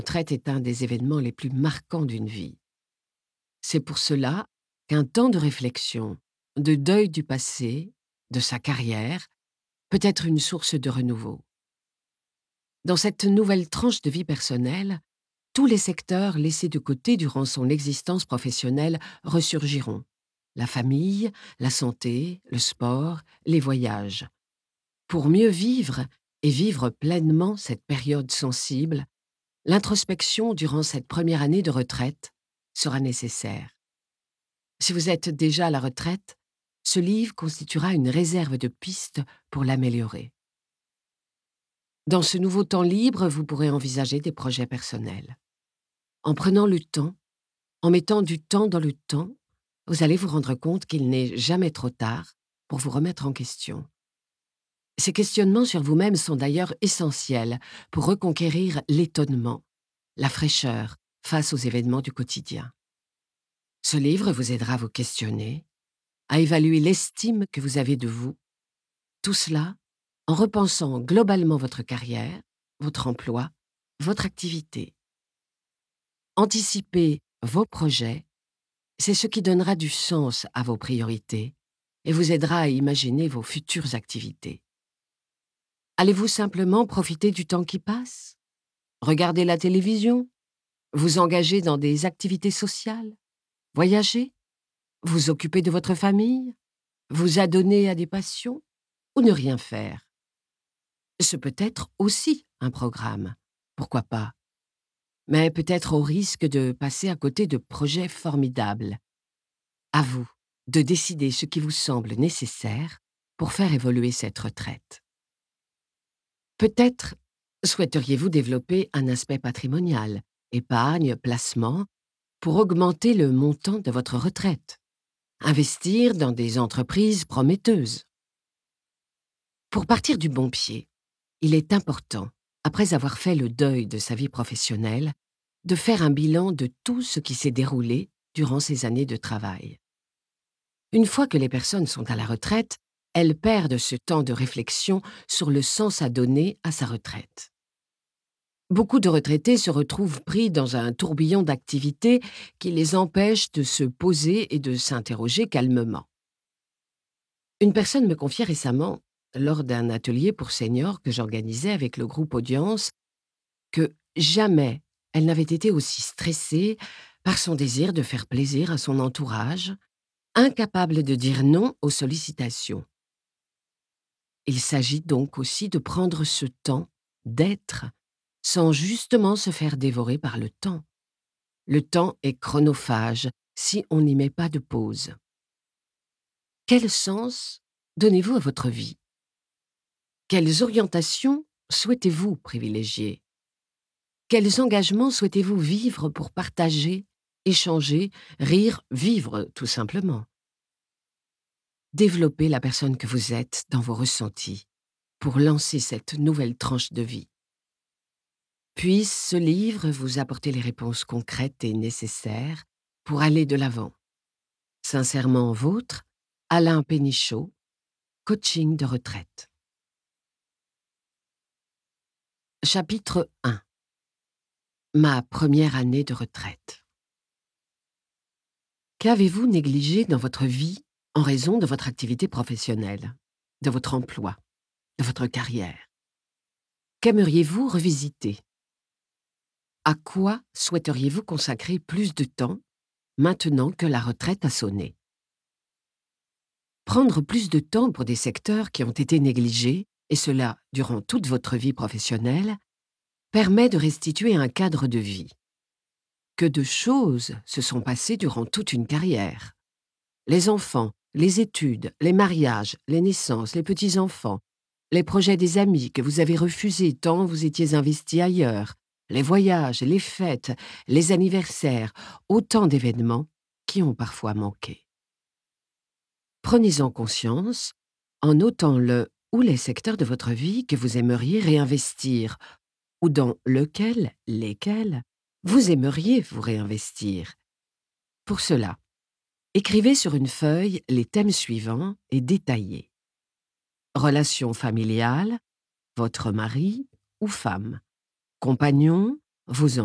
retraite est un des événements les plus marquants d'une vie. C'est pour cela qu'un temps de réflexion, de deuil du passé, de sa carrière, peut être une source de renouveau. Dans cette nouvelle tranche de vie personnelle, tous les secteurs laissés de côté durant son existence professionnelle ressurgiront. La famille, la santé, le sport, les voyages. Pour mieux vivre et vivre pleinement cette période sensible, l'introspection durant cette première année de retraite sera nécessaire. Si vous êtes déjà à la retraite, ce livre constituera une réserve de pistes pour l'améliorer. Dans ce nouveau temps libre, vous pourrez envisager des projets personnels. En prenant le temps, en mettant du temps dans le temps, vous allez vous rendre compte qu'il n'est jamais trop tard pour vous remettre en question. Ces questionnements sur vous-même sont d'ailleurs essentiels pour reconquérir l'étonnement, la fraîcheur face aux événements du quotidien. Ce livre vous aidera à vous questionner, à évaluer l'estime que vous avez de vous, tout cela en repensant globalement votre carrière, votre emploi, votre activité. Anticiper vos projets, c'est ce qui donnera du sens à vos priorités et vous aidera à imaginer vos futures activités. Allez-vous simplement profiter du temps qui passe? Regarder la télévision? Vous engager dans des activités sociales? Voyager? Vous occuper de votre famille? Vous adonner à des passions? Ou ne rien faire? Ce peut être aussi un programme. Pourquoi pas? Mais peut-être au risque de passer à côté de projets formidables. À vous de décider ce qui vous semble nécessaire pour faire évoluer cette retraite. Peut-être souhaiteriez-vous développer un aspect patrimonial, épargne, placement, pour augmenter le montant de votre retraite. Investir dans des entreprises prometteuses. Pour partir du bon pied, il est important, après avoir fait le deuil de sa vie professionnelle, de faire un bilan de tout ce qui s'est déroulé durant ces années de travail. Une fois que les personnes sont à la retraite, elles perdent ce temps de réflexion sur le sens à donner à sa retraite. Beaucoup de retraités se retrouvent pris dans un tourbillon d'activités qui les empêche de se poser et de s'interroger calmement. Une personne me confiait récemment, lors d'un atelier pour seniors que j'organisais avec le groupe Audience, que jamais elle n'avait été aussi stressée par son désir de faire plaisir à son entourage, incapable de dire non aux sollicitations. Il s'agit donc aussi de prendre ce temps d'être sans justement se faire dévorer par le temps. Le temps est chronophage si on n'y met pas de pause. Quel sens donnez-vous à votre vie? Quelles orientations souhaitez-vous privilégier? Quels engagements souhaitez-vous vivre pour partager, échanger, rire, vivre tout simplement? Développez la personne que vous êtes dans vos ressentis pour lancer cette nouvelle tranche de vie. Puisse ce livre vous apporter les réponses concrètes et nécessaires pour aller de l'avant. Sincèrement vôtre, Alain Pénichot, coaching de retraite. Chapitre 1. Ma première année de retraite. Qu'avez-vous négligé dans votre vie en raison de votre activité professionnelle, de votre emploi, de votre carrière? Qu'aimeriez-vous revisiter? À quoi souhaiteriez-vous consacrer plus de temps maintenant que la retraite a sonné? Prendre plus de temps pour des secteurs qui ont été négligés, et cela durant toute votre vie professionnelle, permet de restituer un cadre de vie. Que de choses se sont passées durant toute une carrière. Les enfants, les études, les mariages, les naissances, les petits-enfants, les projets des amis que vous avez refusés tant vous étiez investi ailleurs, les voyages, les fêtes, les anniversaires, autant d'événements qui ont parfois manqué. Prenez-en conscience en notant le ou les secteurs de votre vie que vous aimeriez réinvestir ou dans lesquels vous aimeriez vous réinvestir. Pour cela, écrivez sur une feuille les thèmes suivants et détaillez. Relations familiales, votre mari ou femme, compagnon, vos